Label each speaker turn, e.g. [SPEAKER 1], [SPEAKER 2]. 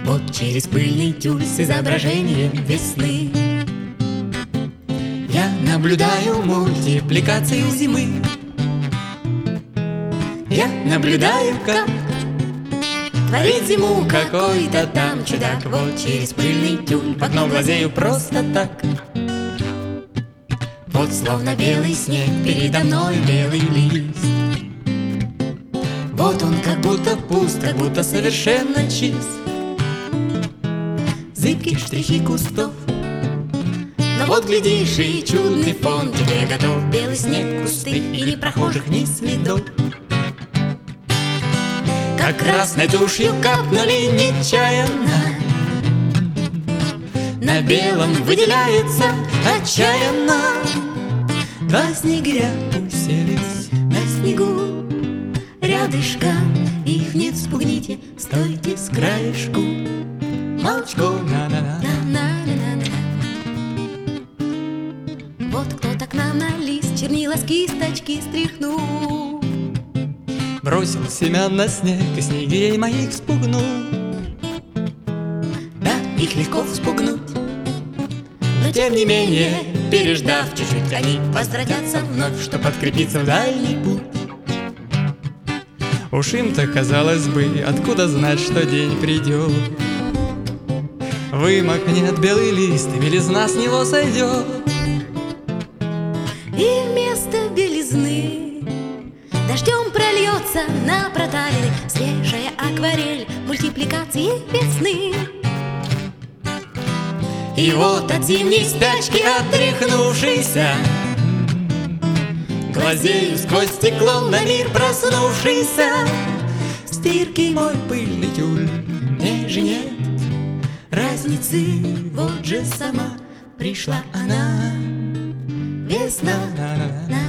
[SPEAKER 1] Вот через пыльный тюль с изображением весны я наблюдаю мультипликацию зимы. Я наблюдаю, как творит зиму какой-то там чудак. Вот через пыльный тюль в окно глазею просто так. Вот словно белый снег передо мной белый лист. Вот он как будто пуст, как будто совершенно чист. Зыбкие штрихи кустов, но вот глядишь, и чудный фон тебе готов. Белый снег, кусты или прохожих ни следов. Как красной тушью капнули нечаянно, на белом выделяется отчаянно. Два снегиря уселись на снегу рядышком, их не вспугните, стойте с краешку. Молчком на-на-на-на-на-на-на. Вот кто-то к нам на лист чернила с кисточки стряхнул,
[SPEAKER 2] бросил семян на снег и снегирей моих спугнул.
[SPEAKER 1] Да, их легко вспугнуть, но тем не менее, переждав чуть-чуть, они возвратятся вновь, чтоб подкрепиться в дальний путь.
[SPEAKER 2] Уж им-то, казалось бы, откуда знать, что день придет. Вымокнет белый лист, и белизна с него сойдет.
[SPEAKER 1] И вместо белизны дождем прольется на проталины свежая акварель мультипликации весны. И вот от зимней спячки отряхнувшийся глазею сквозь стекло на мир проснувшийся. В стирке мой пыльный тюль, мне же нет разницы, вот же сама пришла она, весна.